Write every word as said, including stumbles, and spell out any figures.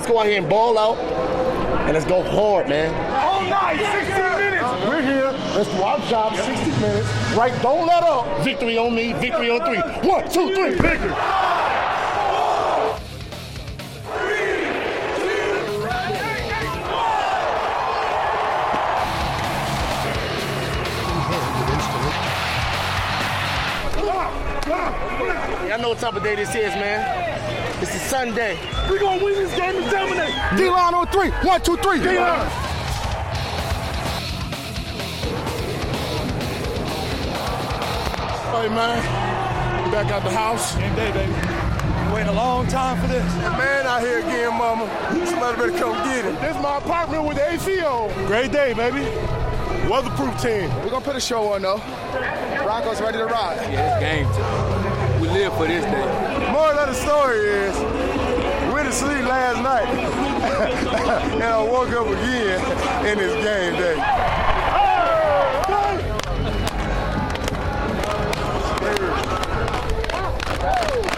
let's go out here and ball out, and let's go hard, man. All night, sixteen minutes. We're here. Let's do our job, sixty minutes. Right, don't let up. Victory on me, victory on three. One, two, three, victory. Y'all know what type of day this is, man. This is Sunday. We're going to win this game and dominate. D-line on three. One, two, three. D-line. Hey, man. We back at the house. Game day, baby. Been waiting a long time for this. Man, out here again, mama. Somebody better come get it. This is my apartment with the A C on. Great day, baby. Weatherproof team. We're going to put a show on, though. Broncos ready to ride. Yeah, it's game time. We live for this day. Moral of the story is, we went to sleep last night, and I woke up again, and it's game day. Hey!